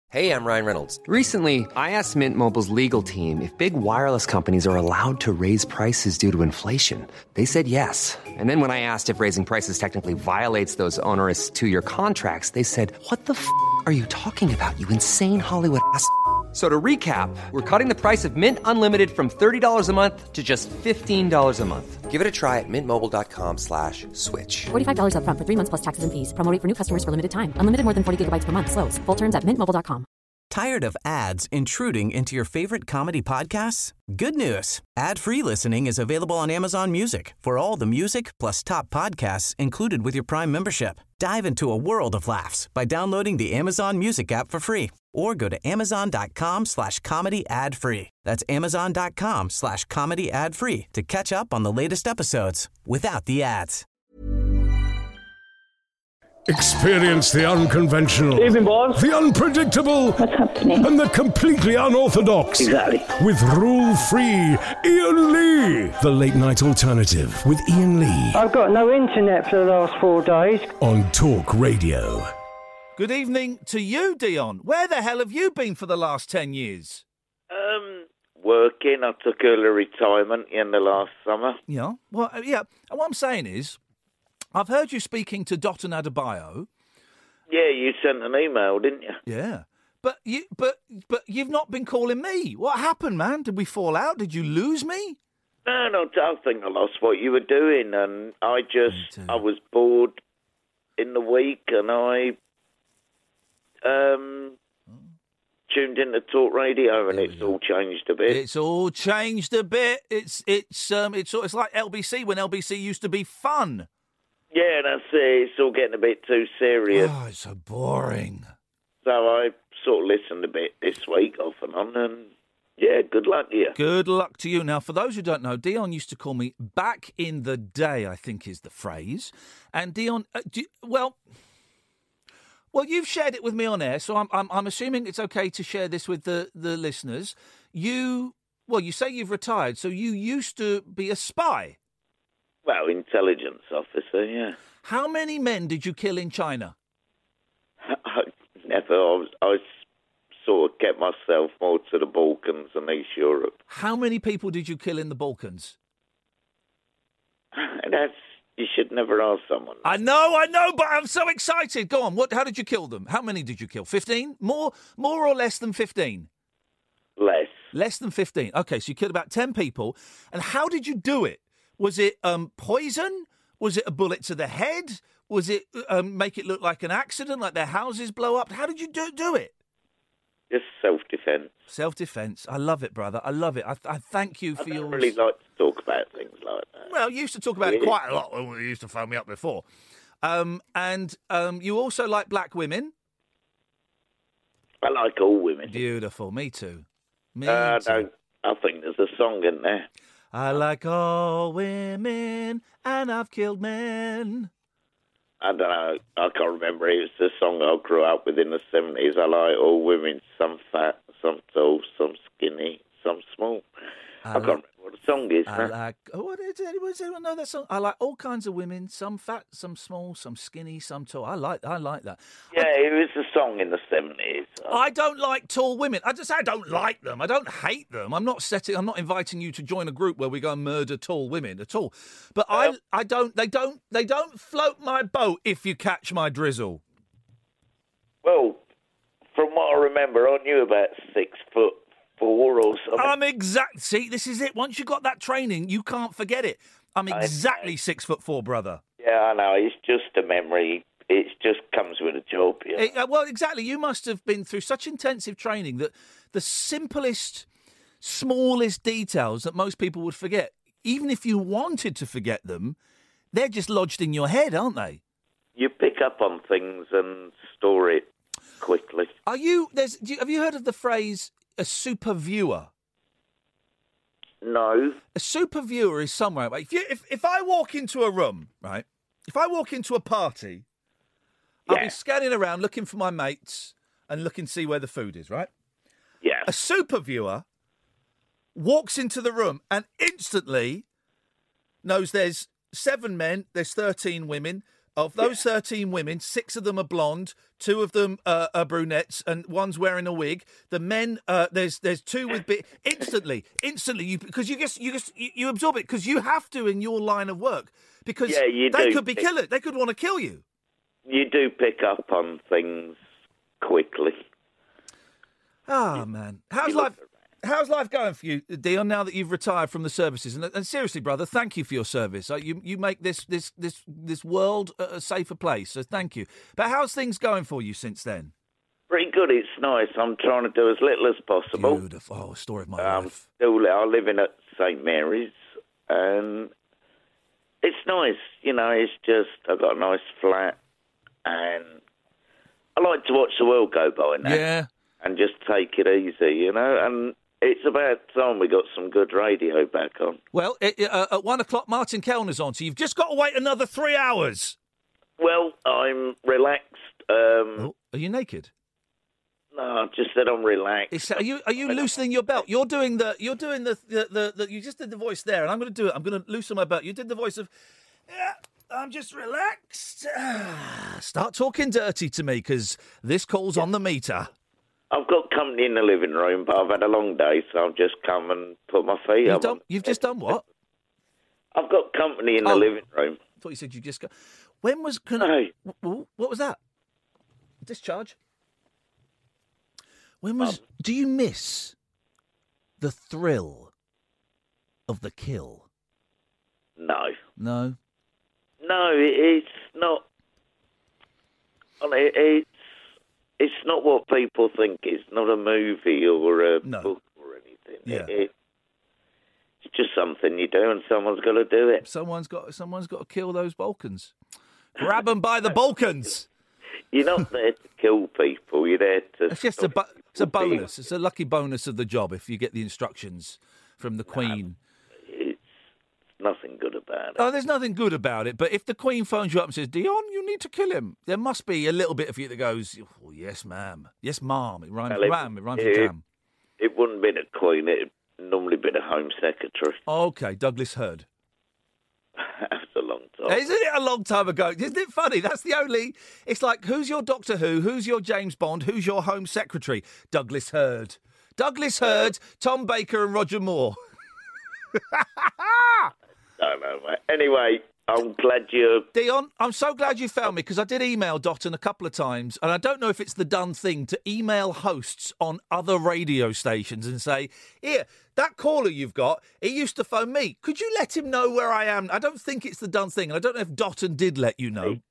Hey, I'm Ryan Reynolds. Recently, I asked Mint Mobile's legal team if big wireless companies are allowed to raise prices due to inflation. They said yes. And then when I asked if raising prices technically violates those onerous two-year contracts, they said, "What the f*** are you talking about, you insane Hollywood ass?" So to recap, we're cutting the price of Mint Unlimited from $30 a month to just $15 a month. Give it a try at mintmobile.com/switch. $45 up front for 3 months plus taxes and fees. Promo rate for new customers for limited time. Unlimited more than 40 gigabytes per month. Slows full terms at mintmobile.com. Tired of ads intruding into your favorite comedy podcasts? Good news. Ad-free listening is available on Amazon Music for all the music plus top podcasts included with your Prime membership. Dive into a world of laughs by downloading the Amazon Music app for free or go to amazon.com/comedy ad-free. That's amazon.com/comedy ad-free to catch up on the latest episodes without the ads. Experience the unconventional, Evening, boys. the unpredictable, What's happening? and the completely unorthodox. Exactly. With rule-free Ian Lee. The Late Night Alternative with Ian Lee I've got no internet for the last 4 days. on Talk Radio. Good evening to you, Dion. Where the hell have you been for the last 10 years? Working. I took early retirement in the last summer. Yeah. Well, yeah. And what I'm saying is, I've heard you speaking to Dotun Adebayo. Yeah, you sent an email, didn't you? Yeah. But you've not been calling me. What happened, man? Did we fall out? Did you lose me? No, I think I lost what you were doing, and I was bored in the week, and I tuned into Talk Radio, and it's all changed a bit. It's all changed a bit. It's like LBC when LBC used to be fun. Yeah, that's it. It's all getting a bit too serious. Oh, it's so boring. So I sort of listened a bit this week, off and on, and yeah, good luck to you. Good luck to you. Now, for those who don't know, Dion used to call me back in the day, I think is the phrase. And Dion, well, you've shared it with me on air, so I'm assuming it's okay to share this with the listeners. You say you've retired, so you used to be a spy. Well, intelligence officer, yeah. How many men did you kill in China? I sort of kept myself more to the Balkans and East Europe. How many people did you kill in the Balkans? You should never ask someone. I know, but I'm so excited. Go on, how did you kill them? How many did you kill? 15? More or less than 15? Less. Less than 15. Okay, so you killed about 10 people. And how did you do it? Was it poison? Was it a bullet to the head? Was it make it look like an accident, like their houses blow up? How did you do it? Just self-defence. Self-defence. I love it, brother. I love it. I thank you for I your... don't really like to talk about things like that. Well, you used to talk about it quite a lot when you used to phone me up before. And you also like black women? I like all women. Beautiful. Me too. I think there's a song in there. I like all women, and I've killed men. I don't know. I can't remember. It was the song I grew up with in the 70s. I like all women, some fat, some tall, some skinny, some small. I can't remember what the song is. Anyone know that song? I like all kinds of women, some fat, some small, some skinny, some tall. I like that. Yeah, it was a song in the 70s. I don't like tall women. I don't like them. I don't hate them. I'm not inviting you to join a group where we go and murder tall women at all. But I don't. They don't float my boat. If you catch my drizzle. Well, from what I remember, aren't you about 6'4" or something? See, this is it. Once you got that training, you can't forget it. I'm exactly 6'4", brother. Yeah, I know. It's just a memory. It just comes with a job. Yeah. Well, exactly. You must have been through such intensive training that the simplest, smallest details that most people would forget, even if you wanted to forget them, they're just lodged in your head, aren't they? You pick up on things and store it quickly. Have you heard of the phrase a super viewer? No. A super viewer is somewhere. If I walk into a room, right? If I walk into a party, I'll be scanning around looking for my mates and looking to see where the food is, right? Yeah. A super viewer walks into the room and instantly knows there's 7 men, there's 13 women, Of those 13 women, 6 of them are blonde, 2 of them are brunettes, and one's wearing a wig. The men, there's 2 with instantly, because you absorb it because you have to in your line of work because they could be killers. They could want to kill you. You do pick up on things quickly. Ah, man, how's life going for you, Dion? Now that you've retired from the services, and seriously, brother, thank you for your service. You make this world a safer place. So thank you. But how's things going for you since then? Pretty good. It's nice. I'm trying to do as little as possible. Beautiful. Oh, story of my life. I live in at St Mary's, and it's nice. You know, it's just I've got a nice flat, and I like to watch the world go by now. Yeah. And just take it easy, you know, and it's about time we got some good radio back on. Well, at 1 o'clock, Martin Kellner's on, so you've just got to wait another 3 hours. Well, I'm relaxed. Are you naked? No, I just said I'm relaxed. Are you loosening your belt? You just did the voice there, and I'm going to do it. I'm going to loosen my belt. You did the voice of, I'm just relaxed. Start talking dirty to me, because this call's on the meter. I've got company in the living room, but I've had a long day, so I've just come and put my feet up. You've just done what? I've got company in the living room. I thought you said you just got... When was... What was that? Discharge? When was... Do you miss the thrill of the kill? No. No? No, it's not... It's not what people think. It's not a movie or a book or anything. Yeah. It's just something you do, and someone's got to do it. Someone's got to kill those Balkans. Grab them by the Balkans. You're not there to kill people. You're there to... It's just it's a bonus. It's a lucky bonus of the job if you get the instructions from the Queen. It's nothing good about it. Oh, there's nothing good about it. But if the Queen phones you up and says, Dion, you need to kill him, there must be a little bit of you that goes, oh, yes, ma'am. Yes, ma'am. It rhymes with jam. It wouldn't have been a Queen. It would normally been a Home Secretary. Okay, Douglas Hurd. That's a long time. Isn't it a long time ago? Isn't it funny? That's the only... It's like, who's your Doctor Who? Who's your James Bond? Who's your Home Secretary? Douglas Hurd. Douglas Hurd, Tom Baker and Roger Moore. I know, mate. Anyway, I'm glad you... Dion, I'm so glad you found me, because I did email Dotton a couple of times, and I don't know if it's the done thing to email hosts on other radio stations and say, here, that caller you've got, he used to phone me. Could you let him know where I am? I don't think it's the done thing, and I don't know if Dotton did let you know.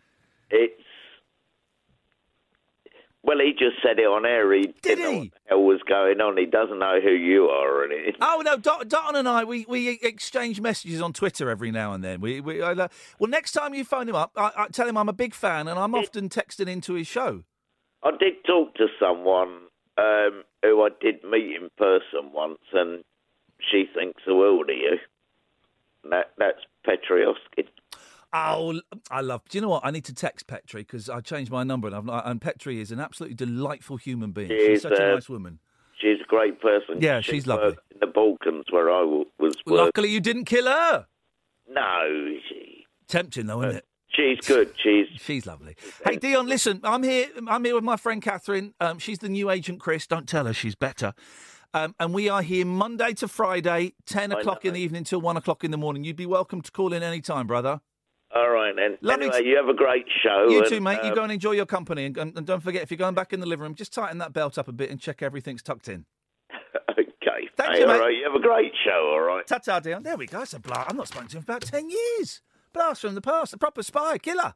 Well, he just said it on air. Did he? Know what the hell was going on. He doesn't know who you are or anything. Oh, no, Dotton and I, we exchange messages on Twitter every now and then. Well, next time you phone him up, I tell him I'm a big fan and I'm often texting into his show. I did talk to someone who I did meet in person once, and she thinks the world of you. That's Petri Hoskin. Oh, I love... Do you know what? I need to text Petri because I changed my number and Petri is an absolutely delightful human being. She's such a nice woman. She's a great person. Yeah, she's lovely. In the Balkans where I was working. Luckily you didn't kill her. No. Tempting though, isn't it? She's good. She's lovely. Hey, Dion, listen, I'm here with my friend Catherine. She's the new Agent Chris. Don't tell her, she's better. And we are here Monday to Friday, 10 o'clock in the evening till 1 o'clock in the morning. You'd be welcome to call in any time, brother. All right, then. Anyway, you have a great show. You too, mate. You go and enjoy your company. And don't forget, if you're going back in the living room, just tighten that belt up a bit and check everything's tucked in. Okay. Thank you, mate. All right, you have a great show, all right? Ta-ta, Dion. There we go. It's a blast. I'm not spoken to him for about 10 years. Blast from the past. A proper spy. Killer.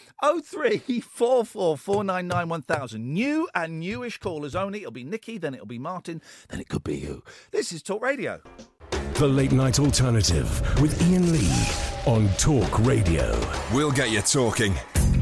03444991000. New and newish callers only. It'll be Nikki, then it'll be Martin, then it could be you. This is Talk Radio. The Late Night Alternative with Ian Lee on Talk Radio. We'll get you talking.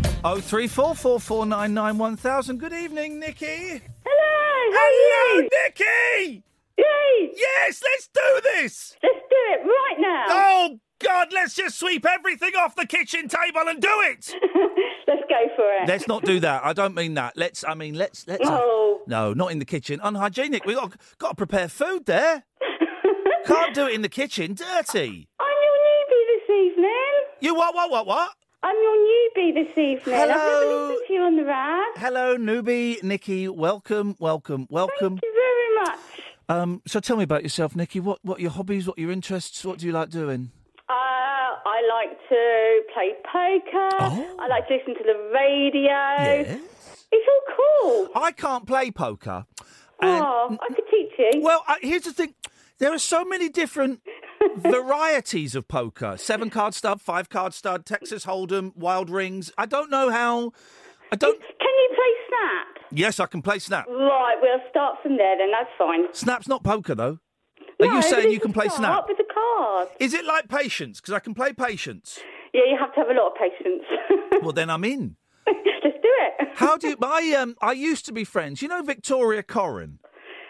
03444991000. Good evening, Nikki. Hello, Nikki! Yay! Yes, let's do this! Let's do it right now! Oh, God, let's just sweep everything off the kitchen table and do it! Let's go for it. Let's not do that. I don't mean that. Let's. Oh. No, not in the kitchen. Unhygienic. We've got to prepare food there. Can't do it in the kitchen. Dirty. I'm your newbie this evening. You what? I'm your Newbie this evening. Hello. I've never listened to you on the rag. Hello, newbie, Nikki. Welcome. Thank you very much. So tell me about yourself, Nikki. What are your hobbies? What are your interests? What do you like doing? I like to play poker. Oh. I like to listen to the radio. Yes. It's all cool. I can't play poker. I could teach you. Well, here's the thing. There are so many different varieties of poker. 7-card stud, 5-card stud, Texas Hold'em, Wild Rings. I don't know how... Can you play Snap? Yes, I can play Snap. Right, we'll start from there then. That's fine. Snap's not poker, though. No, Are you saying but you can play start Snap? with the cards. Is it like Patience? Because I can play Patience. Yeah, you have to have a lot of patience. Well, then I'm in. Let's do it. How do you... I used to be friends. You know Victoria Corrin?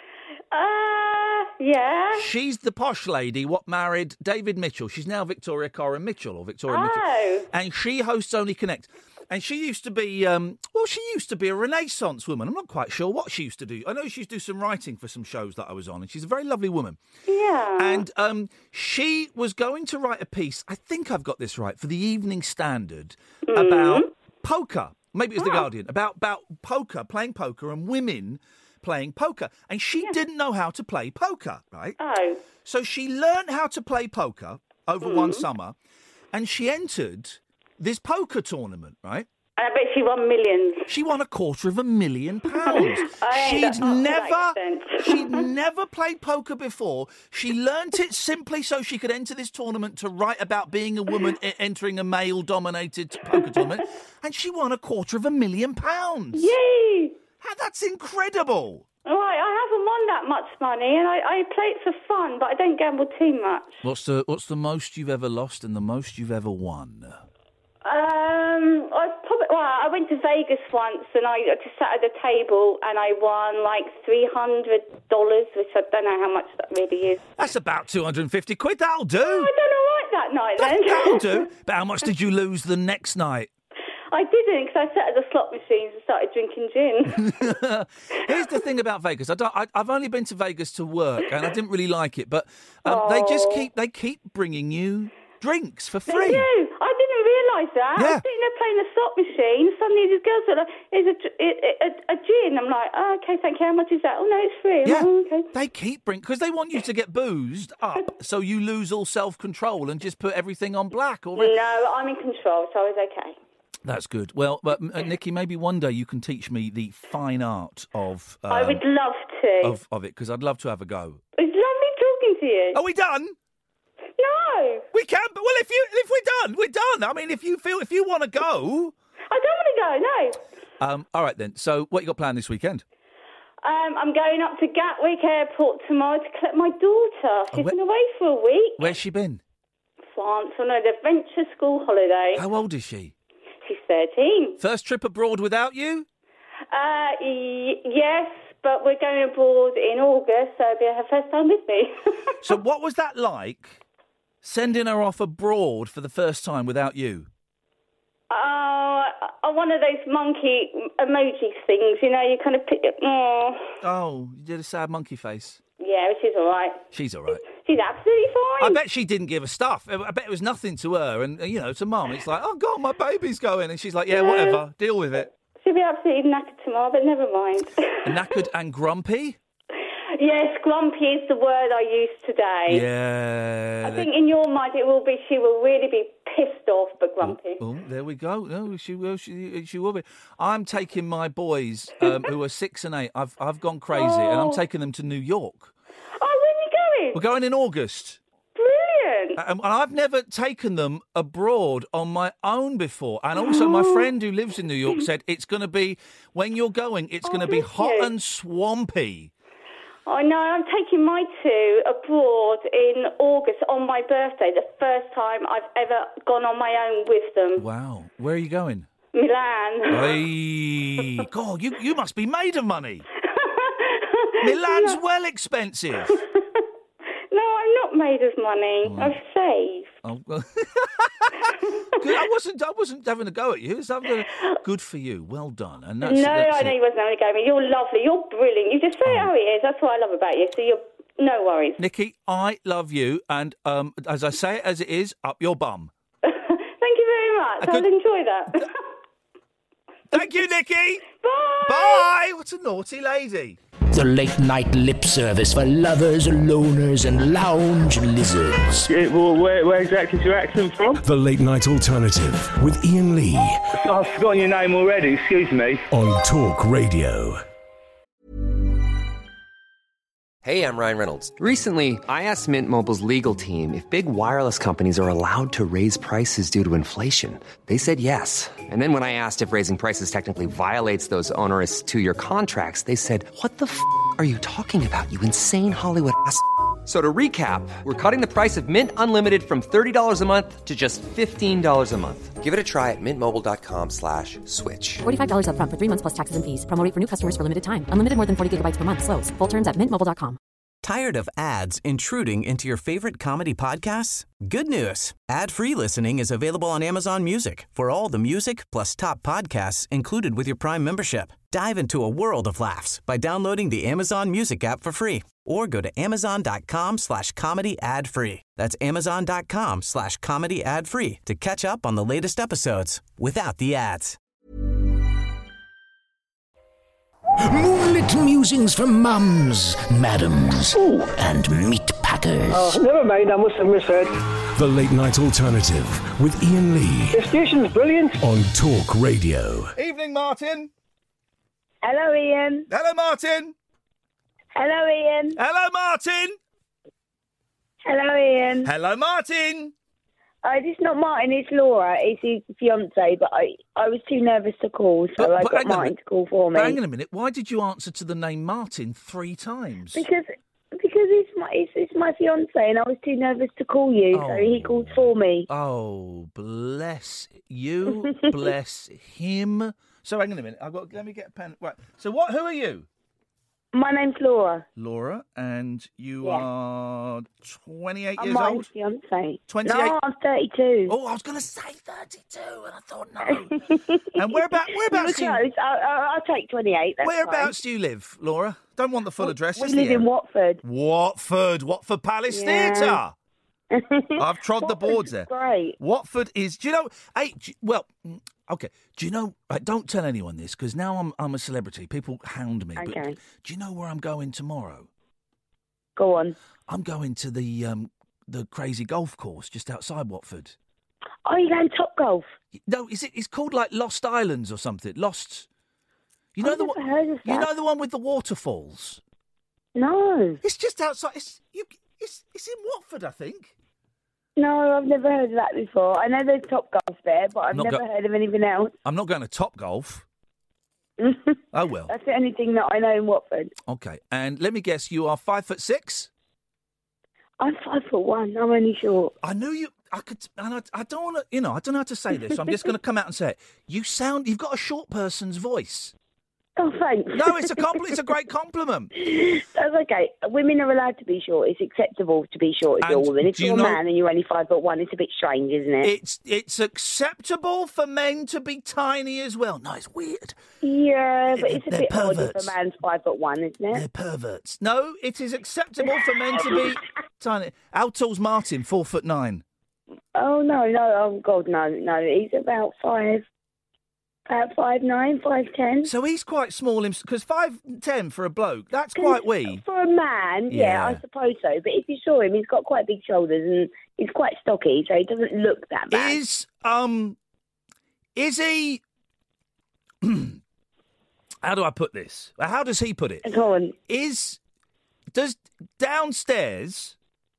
Yeah. She's the posh lady what married David Mitchell. She's now Victoria Corrin Mitchell or Victoria Mitchell. Oh. And she hosts Only Connect. And she used to be, she used to be a Renaissance woman. I'm not quite sure what she used to do. I know she used to do some writing for some shows that I was on, and she's a very lovely woman. Yeah. And she was going to write a piece, I think I've got this right, for the Evening Standard about poker. Maybe it was The Guardian, about poker, playing poker, and women playing poker. And she didn't know how to play poker, right? Oh. So she learned how to play poker over one summer, and she entered this poker tournament, right? And I bet she won millions. She won £250,000. She'd never played poker before. She learnt it simply so she could enter this tournament to write about being a woman entering a male-dominated poker tournament, and she won £250,000. Yay! That's incredible. Right, I haven't won that much money, and I play it for fun, but I don't gamble too much. What's the most you've ever lost and the most you've ever won? I went to Vegas once, and I just sat at the table, and I won like $300, which I don't know how much that really is. That's about 250 quid. That'll do. Oh, I done all right that night then. That'll do. But how much did you lose the next night? I didn't, because I sat at the slot machines and started drinking gin. Here's the thing about Vegas. I've only been to Vegas to work, and I didn't really like it. But they keep bringing you drinks for free. They do. I didn't realise that. Yeah. I was sitting there playing the slot machine. Suddenly these girls were like, "It's a gin." I'm like, "Oh, okay, thank you. How much is that?" "Oh, no, it's free." Yeah. Like, "Oh, okay." They keep bringing, because they want you to get boozed up, so you lose all self-control and just put everything on black. Or No, I'm in control, so I was okay. That's good. Well, but Nikki, maybe one day you can teach me the fine art of. I would love to. Of it, because I'd love to have a go. It's lovely talking to you. Are we done? No. We can, but well, if we're done, we're done. I mean, if you want to go. I don't want to go. No. All right then. So, what you got planned this weekend? I'm going up to Gatwick Airport tomorrow to collect my daughter. She's been away for a week. Where's she been? France on an adventure school holiday. How old is she? She's 13. First trip abroad without you? Yes, but we're going abroad in August, so it'll be her first time with me. So what was that like, sending her off abroad for the first time without you? One of those monkey emoji things, you know, you kind of pick it. Oh, you did a sad monkey face. Yeah, she's all right. She's all right. She's absolutely fine. I bet she didn't give a stuff. I bet it was nothing to her. And, to Mum, it's like, oh, God, my baby's going. And she's like, yeah, whatever. Deal with it. She'll be absolutely knackered tomorrow, but never mind. Knackered and grumpy? Yes, grumpy is the word I used today. Yeah. I think in your mind it will be, she will really be pissed off, but grumpy. Oh, there we go. No, she will be. I'm taking my boys, who are 6 and 8. I've gone crazy, and I'm taking them to New York. Oh, when are you going? We're going in August. Brilliant. And I've never taken them abroad on my own before. And also my friend who lives in New York said it's going to be, when you're going, it's going to be hot and swampy. I know, I'm taking my two abroad in August on my birthday, the first time I've ever gone on my own with them. Wow. Where are you going? Milan. Hey, God, you must be made of money. Milan's well expensive. No, I'm not made of money. Oh. I've saved. Oh, well. Good. I wasn't having a go at you. Good for you. Well done. And that's, I know you wasn't having a go at me. You're lovely. You're brilliant. You just say how it is. That's what I love about you. So you're no worries. Nikki, I love you. And as I say it as it is, up your bum. Thank you very much. I'll enjoy that. Thank you, Nikki. Bye. Bye. What a naughty lady. The late-night lip service for lovers, loners and lounge lizards. Yeah, well, where exactly is your accent from? The Late Night Alternative with Ian Lee. I've forgotten your name already, excuse me. On Talk Radio. Hey, I'm Ryan Reynolds. Recently, I asked Mint Mobile's legal team if big wireless companies are allowed to raise prices due to inflation. They said yes. And then when I asked if raising prices technically violates those onerous 2-year contracts, they said, "What the f*** are you talking about, you insane Hollywood ass?" So to recap, we're cutting the price of Mint Unlimited from $30 a month to just $15 a month. Give it a try at mintmobile.com/switch. $45 up front for 3 months plus taxes and fees. Promo rate for new customers for limited time. Unlimited more than 40 gigabytes per month. Slows full terms at mintmobile.com. Tired of ads intruding into your favorite comedy podcasts? Good news. Ad-free listening is available on Amazon Music for all the music plus top podcasts included with your Prime membership. Dive into a world of laughs by downloading the Amazon Music app for free or go to amazon.com/comedy ad-free. That's amazon.com/comedy ad-free to catch up on the latest episodes without the ads. Moonlit musings for mums, madams, and meat packers. Oh, never mind, I must have misheard. The Late Night Alternative with Ian Lee. The station's brilliant. On Talk Radio. Evening, Martin. Hello, Ian. Hello, Martin. Hello, Ian. Hello, Martin. Hello, Ian. Hello, Martin. It's not Martin, it's Laura. It's his fiance, but I was too nervous to call, so I got Martin to call for me. Hang on a minute. Why did you answer to the name Martin 3 times? Because it's my fiance, and I was too nervous to call you, so he called for me. Oh, bless you, bless him. So hang on a minute. Let me get a pen. Right. So who are you? My name's Laura. Laura, and you are 28 I'm years Martin's old? fiance. 28? No, I'm 32. Oh, I was going to say 32, and I thought, no. And whereabouts do you... Close. I'll take 28, that's Whereabouts do you live, Laura? Don't want the full address. We live in Watford. Watford Palace Theatre. I've trod the boards there. Great. Watford is... Do you know... Okay. Do you know... don't tell anyone this, because now I'm a celebrity. People hound me. Okay. But do you know where I'm going tomorrow? Go on. I'm going to the crazy golf course just outside Watford. Oh, you're going Top Golf? No, it's called like Lost Islands or something. Lost... You know I've never heard of that. You know the one with the waterfalls? No. It's just outside. It's in Watford, I think. No, I've never heard of that before. I know there's Top Golf there, but I've never heard of anything else. I'm not going to Top Golf. Oh, well. That's the only thing that I know in Watford. Okay, and let me guess, you are 5'6"? I'm 5'1". I'm only short. I knew you... I could... And I don't want to... I don't know how to say this, so I'm just going to come out and say it. You've got a short person's voice. Oh, thanks. No, it's a compliment. It's a great compliment. That's okay. Women are allowed to be short. It's acceptable to be short if you're a woman. If you're a man and you're only 5'1", it's a bit strange, isn't it? It's acceptable for men to be tiny as well. No, it's weird. Yeah, but it's a bit perverts. odd if a man's 5'1", isn't it? They're perverts. No, it is acceptable for men to be tiny. How tall's Martin? 4'9". Oh no! Oh God, no! He's about 5'9", 5'10". So he's quite small, because 5'10" for a bloke, that's quite wee. For a man, yeah, I suppose so. But if you saw him, he's got quite big shoulders and he's quite stocky, so he doesn't look that bad. Is he... How do I put this? How does he put it? Go on. Does downstairs...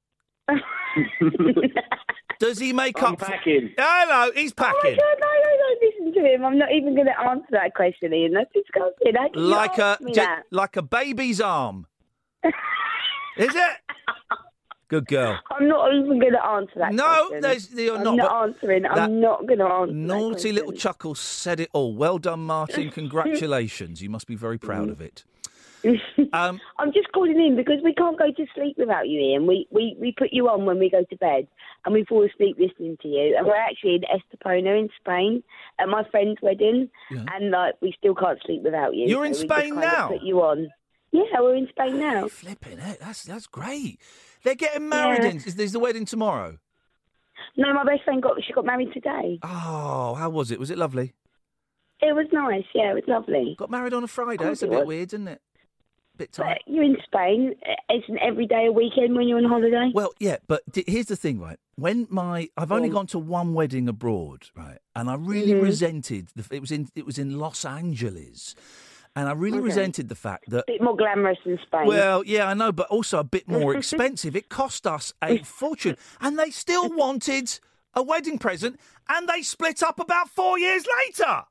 Does he make up... packing. Hello, he's packing. Oh my God, no, listen to him. I'm not even going to answer that question, Ian. That's disgusting. How can you ask me that? Like a baby's arm. Is it? Good girl. I'm not even going to answer that question. You're I'm not answering. I'm not going to answer Naughty little chuckle said it all. Well done, Martin. Congratulations. You must be very proud of it. I'm just calling in because we can't go to sleep without you, Ian. We put you on when we go to bed and we fall asleep listening to you. And we're actually in Estepona in Spain at my friend's wedding, and we still can't sleep without you. You're in Spain now? Put you on. Yeah, we're in Spain now. Flipping it. That's great. They're getting married. Is the wedding tomorrow? No, my best friend got married today. Oh, how was it? Was it lovely? It was nice, yeah, it was lovely. Got married on a Friday. It's a bit weird, isn't it? Bit tight. You're in Spain. Isn't every day a weekend when you're on holiday? Well, yeah, but here's the thing, right? I've only gone to one wedding abroad, right? And I really resented it was in Los Angeles. And I really resented the fact that... A bit more glamorous than Spain. Well, yeah, I know, but also a bit more expensive. It cost us a fortune. And they still wanted a wedding present, and they split up about 4 years later.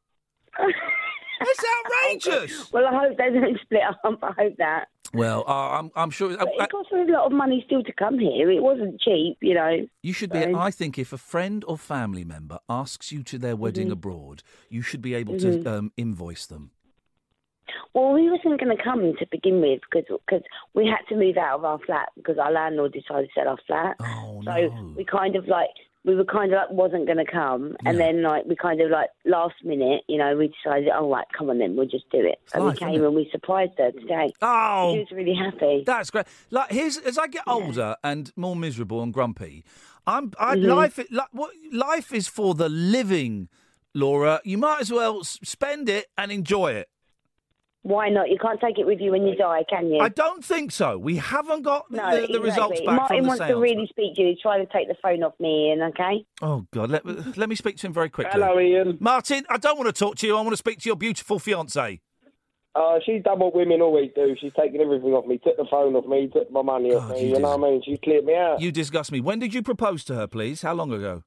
It's outrageous. Well, I hope they don't split up. I hope that. Well, I'm sure... it costs a lot of money still to come here. It wasn't cheap, you know. You should be... I think if a friend or family member asks you to their wedding abroad, you should be able to invoice them. Well, we wasn't going to come to begin with because we had to move out of our flat because our landlord decided to sell our flat. Oh, so no. we were kind of like wasn't going to come, and then like we kind of like last minute, you know, we decided, oh right, come on then, we'll just do it. And we came and we surprised her today. Oh, she was really happy. That's great. Like as I get older and more miserable and grumpy, life is for the living, Laura. You might as well spend it and enjoy it. Why not? You can't take it with you when you die, can you? I don't think so. We haven't got the results back Martin from the wants seance. to really speak to you. He's trying to take the phone off me, Ian, okay? Oh, God. Let me speak to him very quickly. Hello, Ian. Martin, I don't want to talk to you. I want to speak to your beautiful fiancée. She's done what women always do. She's taken everything off me, took the phone off me, took my money off me. You know what I mean? She's cleared me out. You disgust me. When did you propose to her, please? How long ago?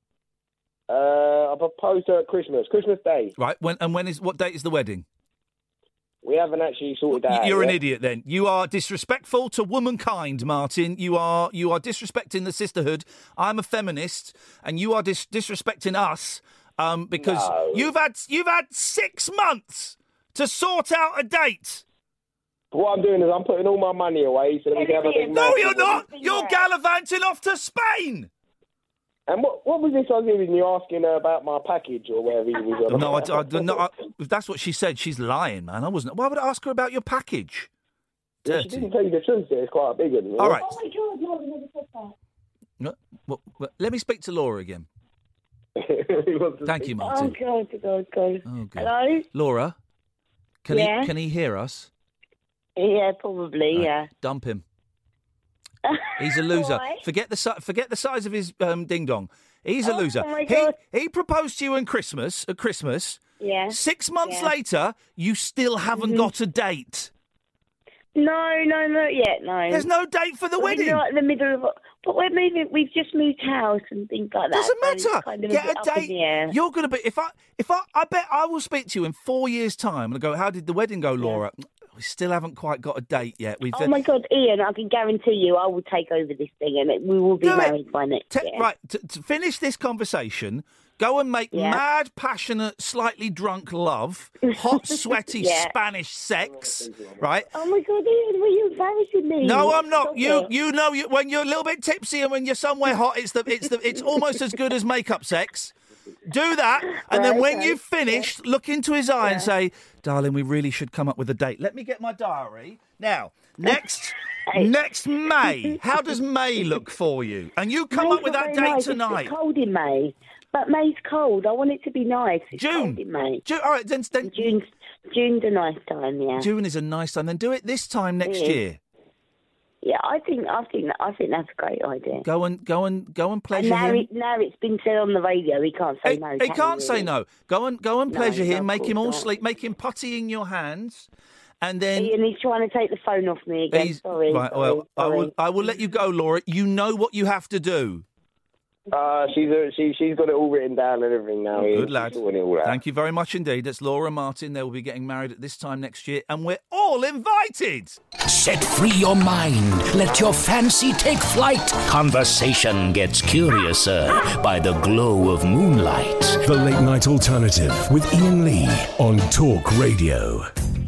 I proposed to her at Christmas Day. Right. What date is the wedding? We haven't actually sorted that out. You're an idiot then. You are disrespectful to womankind, Martin. You are disrespecting the sisterhood. I'm a feminist, and you are disrespecting us because you've had 6 months to sort out a date. What I'm doing is I'm putting all my money away so that we can have a big... No, you're not. You're gallivanting off to Spain. And what was this I was giving you, asking her about my package or wherever you was on? No, if that's what she said, she's lying, man. I wasn't. Why would I ask her about your package? Yeah, she didn't tell you the truth. It's quite a big one. All right. Oh, my God, no, I never said that. No, let me speak to Laura again. Thank you, Martin. Oh, God. Oh, God. Hello? Laura, can he hear us? Yeah, probably, Right. yeah. Dump him. He's a loser. Why? Forget the size of his ding dong. He's a loser. Oh my God. He proposed to you at Christmas. Yeah. 6 months Yeah. later, you still haven't got a date. No, not yet, no. There's no date for the wedding. We're in the middle of... But we're moving... We've just moved house and things like that. Doesn't so it's matter. kind of Get bit a up in date. the air. You're going to be... I bet I will speak to you in 4 years' time and go, how did the wedding go, Laura? We still haven't quite got a date yet. Oh, my God, Ian, I can guarantee you I will take over this thing and we will be married by next year. Right, to finish this conversation, go and make mad, passionate, slightly drunk love, hot, sweaty Spanish sex, right? Oh, my God, Ian, were you embarrassing me? No, I'm not. Stop You know, when you're a little bit tipsy and when you're somewhere hot, it's almost as good as makeup sex. Do that, and then when you've finished, look into his eye and say, darling, we really should come up with a date. Let me get my diary. Now, next May, how does May look for you? And you come up with that date tonight. It's cold in May. But May's cold. I want it to be nice. It's June. Cold in May. All right, then June's a nice time, yeah. June is a nice time. Then do it this time next year. Yeah, I think that's a great idea. Go and pleasure him. Now it's been said on the radio. He can't say no. He can't say no. Go and pleasure him. Make him all not. sleep. Make him putty in your hands, and then. And he's trying to take the phone off me again. Sorry. Right. Well, I will let you go, Laura. You know what you have to do. She's got it all written down and everything now. Good lad. Thank you very much indeed. That's Laura Martin. They will be getting married at this time next year, and we're all invited. Set free your mind. Let your fancy take flight. Conversation gets curiouser by the glow of moonlight. The Late Night Alternative with Ian Lee on Talk Radio.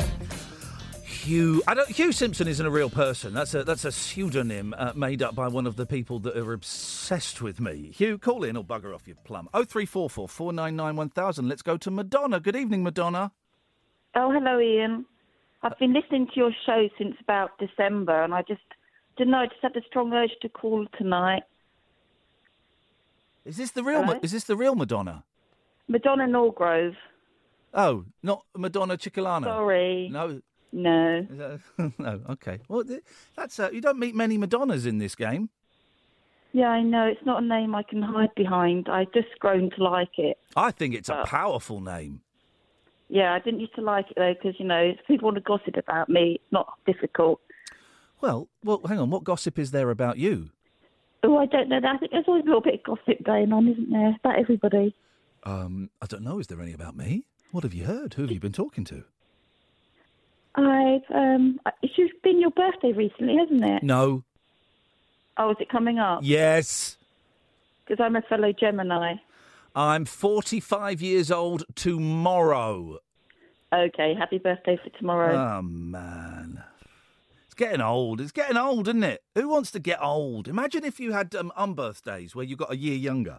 Hugh Simpson isn't a real person. That's a pseudonym made up by one of the people that are obsessed with me. Hugh, call in or bugger off, you plum. 0344 499 1000. Let's go to Madonna. Good evening, Madonna. Oh, hello, Ian. I've been listening to your show since about December, and I just didn't know. I just had a strong urge to call tonight. Is this the real? Hello? Is this the real Madonna? Madonna Norgrove. Oh, not Madonna Ciccolano. Sorry. No. No. Is that, no. Okay. Well, that's you don't meet many Madonnas in this game. Yeah, I know. It's not a name I can hide behind. I've just grown to like it. I think it's a powerful name. Yeah, I didn't used to like it, though, because, if people want to gossip about me, it's not difficult. Well, hang on. What gossip is there about you? Oh, I don't know. I think there's always a little bit of gossip going on, isn't there, about everybody? I don't know. Is there any about me? What have you heard? Who have you been talking to? It's been your birthday recently, hasn't it? No. Oh, is it coming up? Yes. Because I'm a fellow Gemini. I'm 45 years old tomorrow. Okay, happy birthday for tomorrow. Oh, man. It's getting old. It's getting old, isn't it? Who wants to get old? Imagine if you had unbirthdays where you got a year younger.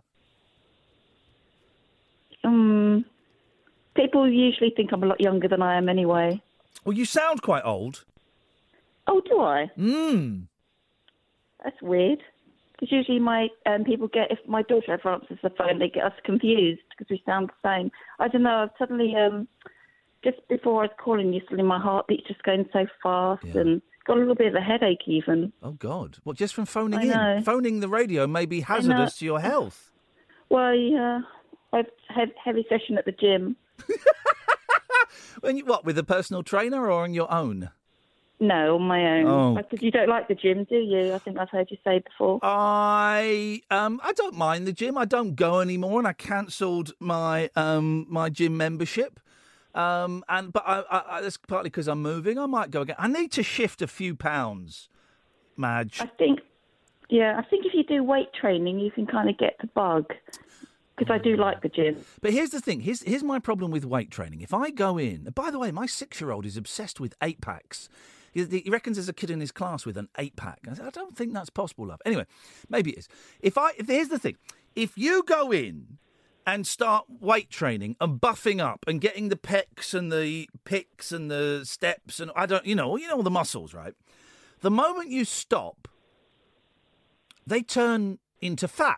People usually think I'm a lot younger than I am anyway. Well, you sound quite old. Oh, do I? That's weird. Because usually people get, if my daughter ever answers the phone, they get us confused because we sound the same. I don't know, I've suddenly, just before I was calling you, suddenly my heartbeat's just going so fast and got a little bit of a headache even. Oh, God. What, just from phoning in? know. Phoning the radio may be hazardous to your health. Well, yeah, I've had a heavy session at the gym. With a personal trainer or on your own? No, on my own. Oh. Because you don't like the gym, do you? I think I've heard you say before. I don't mind the gym. I don't go anymore, and I cancelled my my gym membership. But that's partly because I'm moving. I might go again. I need to shift a few pounds, Madge. I think if you do weight training, you can kind of get the bug. Because I do like the gym. But here's the thing. Here's my problem with weight training. If I go in... By the way, my 6-year-old is obsessed with 8-packs. He reckons there's a kid in his class with an 8-pack. I don't think that's possible, love. Anyway, maybe it is. Here's the thing. If you go in and start weight training and buffing up and getting the pecs and the picks and the steps and all the muscles, right? The moment you stop, they turn into fat.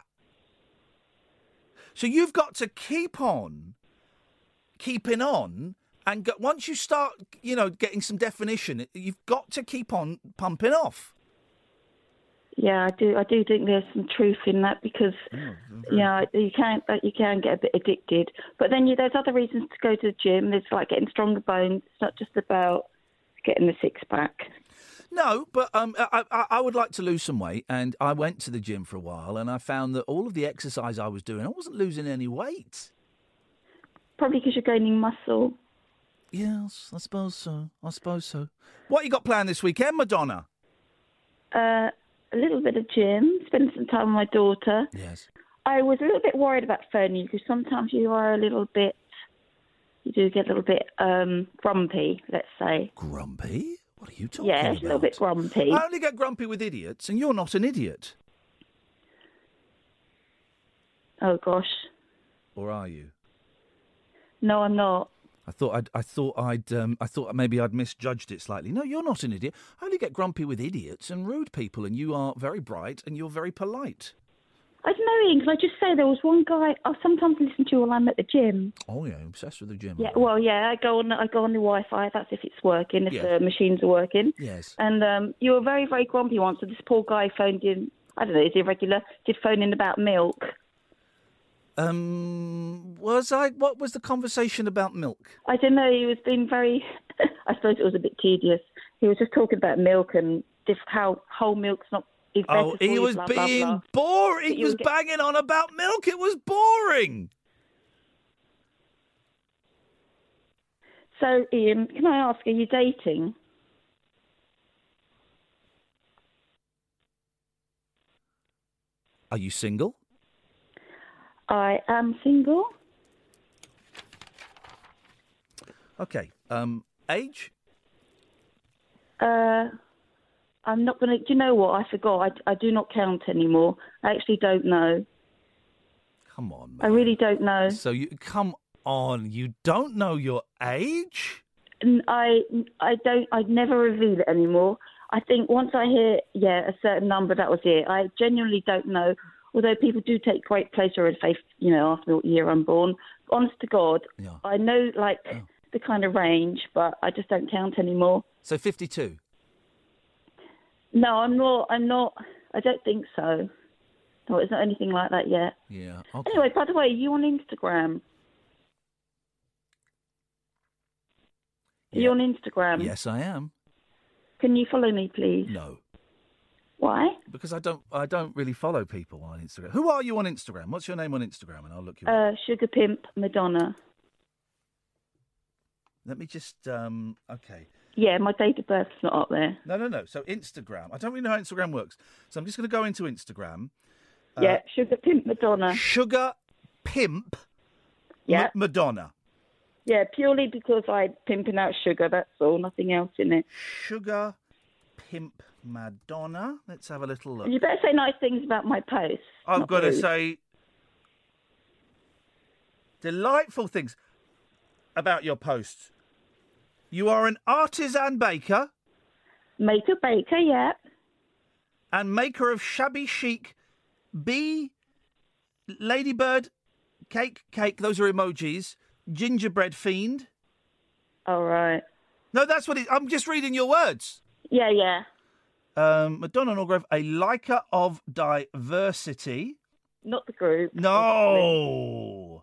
So you've got to keep on keeping on, and once you start, getting some definition, you've got to keep on pumping off. Yeah, I do think there's some truth in that because, you can get a bit addicted. But then there's other reasons to go to the gym. There's like getting stronger bones. It's not just about getting the 6-pack. No, but I would like to lose some weight, and I went to the gym for a while, and I found that all of the exercise I was doing, I wasn't losing any weight. Probably because you're gaining muscle. Yes, I suppose so. What you got planned this weekend, Madonna? A little bit of gym, spend some time with my daughter. Yes. I was a little bit worried about phoning you because sometimes you do get a little bit grumpy, let's say. Grumpy? What are you talking about? Yeah, a little bit grumpy. I only get grumpy with idiots, and you're not an idiot. Oh, gosh. Or are you? No, I'm not. I thought maybe I'd misjudged it slightly. No, you're not an idiot. I only get grumpy with idiots and rude people, and you are very bright and you're very polite. I don't know, Ian, because I just say there was one guy I sometimes listen to while I'm at the gym. Oh yeah, obsessed with the gym. Yeah, well, yeah, I go on the Wi-Fi. That's if it's working, if the machines are working. Yes. And you were very, very grumpy once. So this poor guy phoned in. I don't know, is he regular? Did phone in about milk. Was I? What was the conversation about milk? I don't know. He was being very. I suppose it was a bit tedious. He was just talking about milk and just how whole milk's not. Oh, he was being boring. He was banging on about milk. It was boring. So, Ian, can I ask, are you dating? Are you single? I am single. Okay. Age? I'm not going to... Do you know what? I forgot. I do not count anymore. I actually don't know. Come on, man. I really don't know. So, come on. You don't know your age? I don't... I'd never reveal it anymore. I think once I hear, a certain number, that was it. I genuinely don't know. although people do take great pleasure if they, ask me what year I'm born. Honest to God, I know, the kind of range, but I just don't count anymore. So 52? No, I'm not. I don't think so. No, it's not anything like that yet. Yeah. Okay. Anyway, by the way, are you on Instagram? Are you on Instagram? Yes, I am. Can you follow me, please? No. Why? Because I don't really follow people on Instagram. Who are you on Instagram? What's your name on Instagram? And I'll look you up. Sugar Pimp Madonna. Let me just, okay. Yeah, my date of birth's not up there. No. So Instagram. I don't really know how Instagram works. So I'm just going to go into Instagram. Yeah, Sugar Pimp Madonna. Sugar Pimp Madonna. Yeah, purely because I'm pimping out sugar, that's all, nothing else in it. Sugar Pimp Madonna. Let's have a little look. You better say nice things about my posts. I've got to say delightful things about your posts. You are an artisan baker. Baker, yeah. And maker of shabby chic bee, ladybird, cake. Those are emojis. Gingerbread fiend. All right. No, that's what it... I'm just reading your words. Yeah. Madonna Norgrove, a liker of diversity. Not the group. No.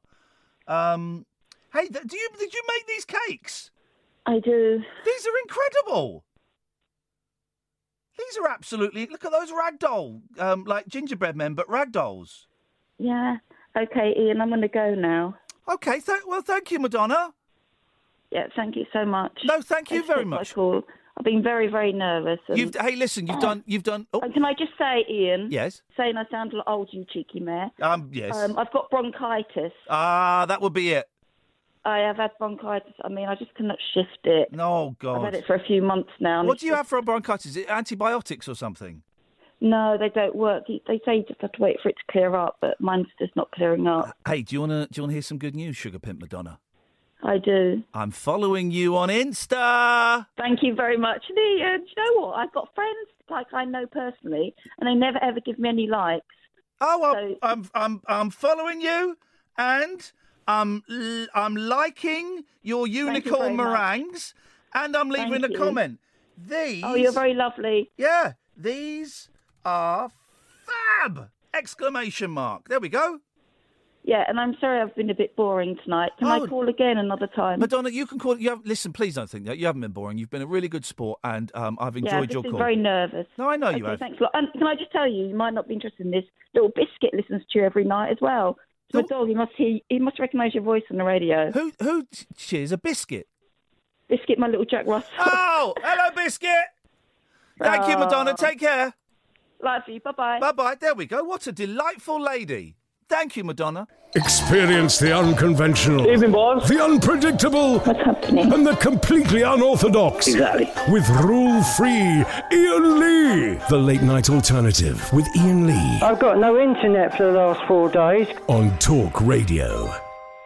Hey, did you make these cakes? I do. These are incredible. These are absolutely... Look at those ragdoll, like gingerbread men, but ragdolls. Yeah. Okay, Ian, I'm going to go now. Okay, thank you, Madonna. Yeah, thank you so much. No, thank you very much. I've been very, very nervous. And, hey, listen, you've done. Oh. Can I just say, Ian? Yes. Saying I sound a lot old, you cheeky mare. Yes. I've got bronchitis. That would be it. I have had bronchitis. I mean, I just cannot shift it. Oh, God. I've had it for a few months now. What do you have for a bronchitis? Is it antibiotics or something? No, they don't work. They say you just have to wait for it to clear up, but mine's just not clearing up. Hey, do you want to hear some good news, Sugar Pimp Madonna? I do. I'm following you on Insta. Thank you very much. And Ian, do you know what? I've got friends like I know personally, and they never ever give me any likes. Oh, well, so... I'm following you, and I'm liking your unicorn meringues, and I'm leaving a comment. These. Oh, you're very lovely. Yeah, these are fab! Exclamation mark. There we go. Yeah, and I'm sorry I've been a bit boring tonight. Can I call again another time? Madonna, you can call. Listen, please don't think that. You haven't been boring. You've been a really good sport, and I've enjoyed your call. I'm very nervous. No, I know you have. Thanks a lot. And can I just tell you, you might not be interested in this, Little Biscuit listens to you every night as well. My dog, he must recognise your voice on the radio. Who cheers a Biscuit? Biscuit, my little Jack Russell. Oh, hello, Biscuit. Thank you, Madonna. Take care. Love you. Bye-bye. Bye-bye. There we go. What a delightful lady. Thank you, Madonna. Experience the unconventional, Evening, boss. the unpredictable, and the completely unorthodox. Exactly. With rule-free Ian Lee. The Late Night Alternative with Ian Lee. I've got no internet for the last 4 days. On Talk Radio.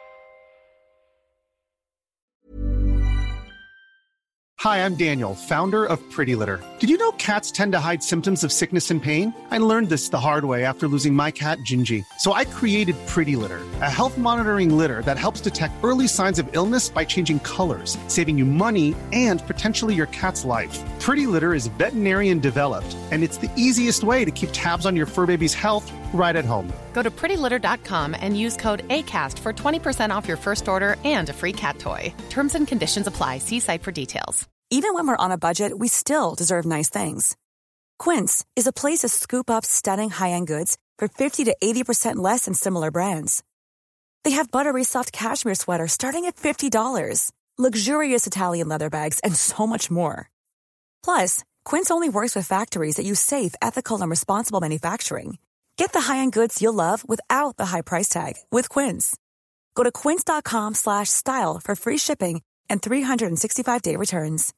Hi, I'm Daniel, founder of Pretty Litter. Did you know cats tend to hide symptoms of sickness and pain? I learned this the hard way after losing my cat, Gingy. So I created Pretty Litter, a health monitoring litter that helps detect early signs of illness by changing colors, saving you money and potentially your cat's life. Pretty Litter is veterinarian developed, and it's the easiest way to keep tabs on your fur baby's health right at home. Go to prettylitter.com and use code ACAST for 20% off your first order and a free cat toy. Terms and conditions apply. See site for details. Even when we're on a budget, we still deserve nice things. Quince is a place to scoop up stunning high-end goods for 50 to 80% less than similar brands. They have buttery soft cashmere sweaters starting at $50, luxurious Italian leather bags, and so much more. Plus, Quince only works with factories that use safe, ethical, and responsible manufacturing. Get the high-end goods you'll love without the high price tag with Quince. Go to quince.com/style for free shipping and 365-day returns.